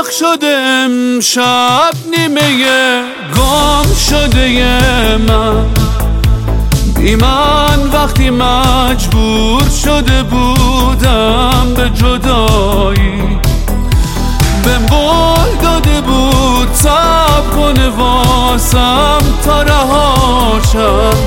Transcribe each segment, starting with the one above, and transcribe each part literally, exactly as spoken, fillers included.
داغ شده امشب نیمه گم شده من، بی من وقتی مجبور شده بودم به جدایی. بهم قول داده بود صبر کنه واسم تا رهاشم،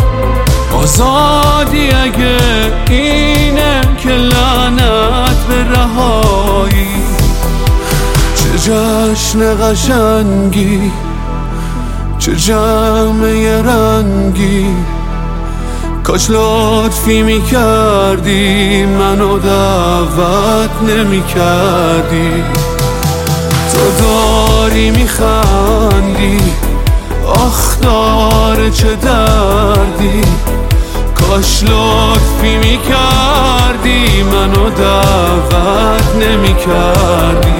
آزادی اگه اینه که لعنت به رهایی. چه جشن قشنگی، چه جمع رنگی، کاش لطفی میکردی منو دعوت نمیکردی. تو داری میخندی، آخ داره چه دردی، کاش لطفی میکردی منو دعوت نمیکردی.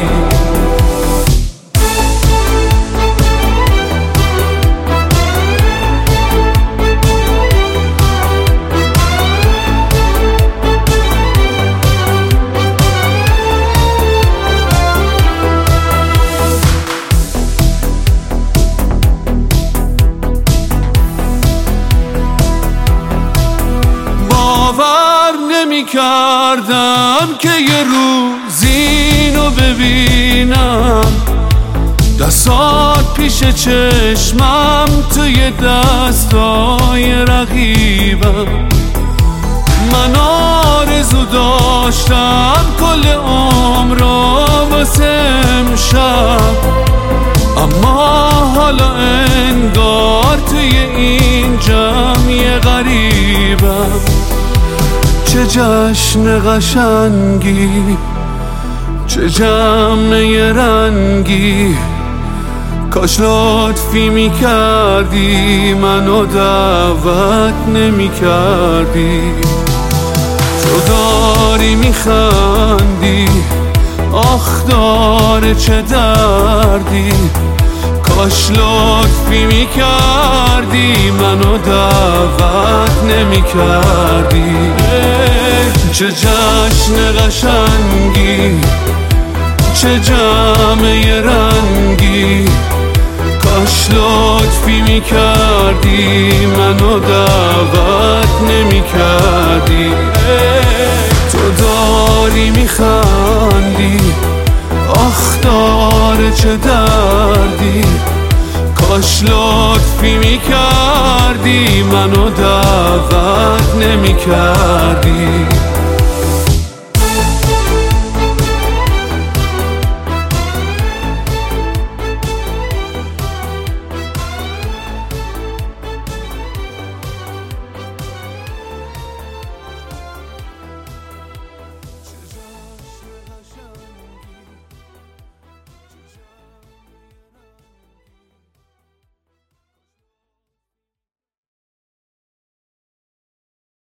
باور نمی کردم که یه روز اینو ببینم، دستات پیش چشمم توی دستای رقیبم. من آرزو داشتم کل عمرو واسه امشب، اما حالا انگار توی این جمع غریبم. چه جشن قشنگی، چه جمع رنگی، کاش لطفی میکردی منو دعوت نمیکردی. تو داری میخندی، آخ داره چه دردی، کاش لطفی میکردی منو دعوت نمیکردی. چه جشن قشنگی، چه جمع رنگی، کاش لطفی میکردی منو دعوت نمیکردی. تو داری میخندی، آخ داره چه دردی، کاش لطفی میکردی منو دعوت نمیکردی.